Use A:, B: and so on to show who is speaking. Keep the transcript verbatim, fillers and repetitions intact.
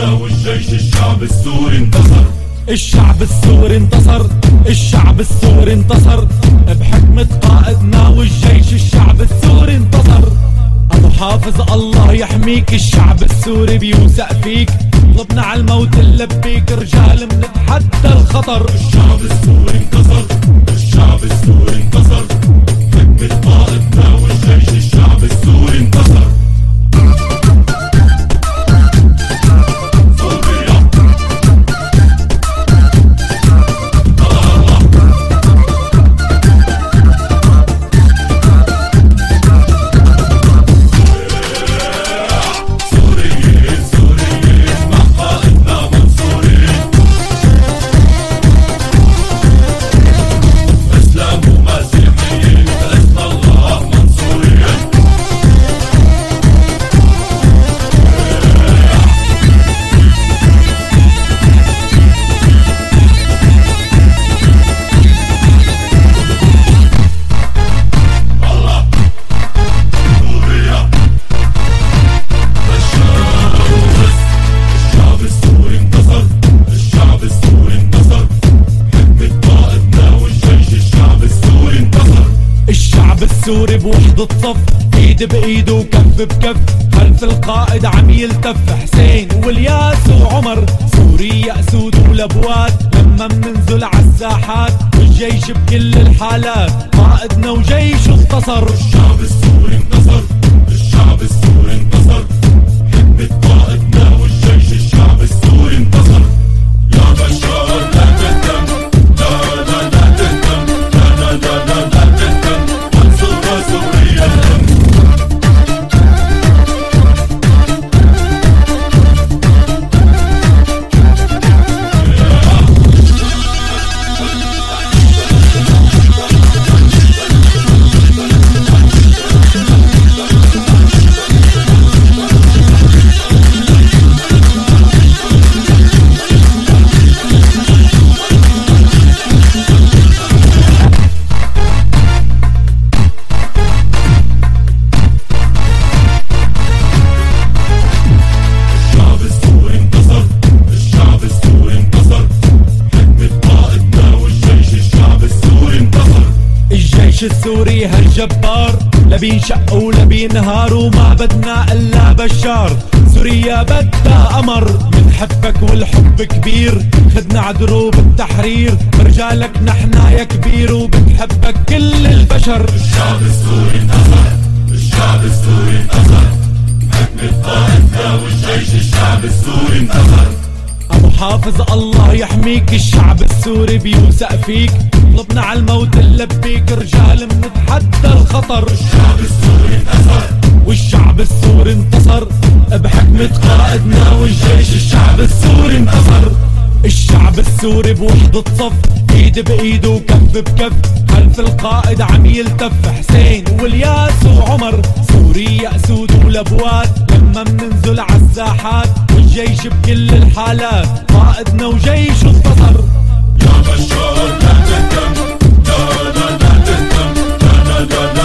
A: قائدنا والجيش الشعب السوري انتصر.
B: الشعب السوري انتصر، الشعب السوري انتصر بحكمة قائدنا والجيش الشعب السوري انتصر. ابو حافظ الله يحميك، الشعب السوري بيوثق فيك، طلبنا على الموت نلبيك، رجال منتحدى الخطر.
A: الشعب السوري انتصر، الشعب السوري انتصر بحكمة قائدنا والجيش الشعب السوري انتصر.
B: السوري بوحدة صف، ايد بايد وكف بكف، خلف القائد عم يلتف حسين والياس وعمر. سوريا اسود ولبوات لما مننزل عالساحات، والجيش بكل الحالات قائدنا وجيشه انتصر.
A: الشعب السوري انتصر، الشعب السوري انتصر بحكمة قائدنا والجيش الشعب السوري انتصر. يا بشار لا تهتم، لا لا لا تهتم، لا لا لا لا لا تهتم، منصورة سوريا الهم.
B: الجيش السوري هالجبار لا بينشق ولا بينهار، وما بدنا الا بشار. سوريا بدها امر، منحبك والحب كبير، خدنا عدروب التحرير، برجالك نحنا يا كبير، وبتحبك كل البشر.
A: الشعب السوري انتصر، الشعب السوري انتصر بحكمة قائدنا والجيش الشعب السوري انتصر.
B: ابو حافظ الله يحميك، الشعب السوري بيوثق فيك، طلبنا على الموت نلبيك، رجال منتحدى الخطر.
A: الشعب السوري انتصر،
B: والشعب السوري انتصر بحكمة قائدنا والجيش الشعب السوري انتصر. الشعب السوري بوحدة صف، ايد بايد وكف بكف، خلف القائد عم يلتف حسين والياس وعمر. سوريا اسود ولبوات لما مننزل عالساحات، والجيش بكل الحالات قائدنا وجيشه انتصر.
A: يا بشار لا تهتم، لا لا لا تهتم، لا لا لا